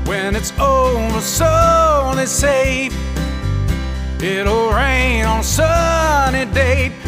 When it's over, so they say it'll rain on a sunny day.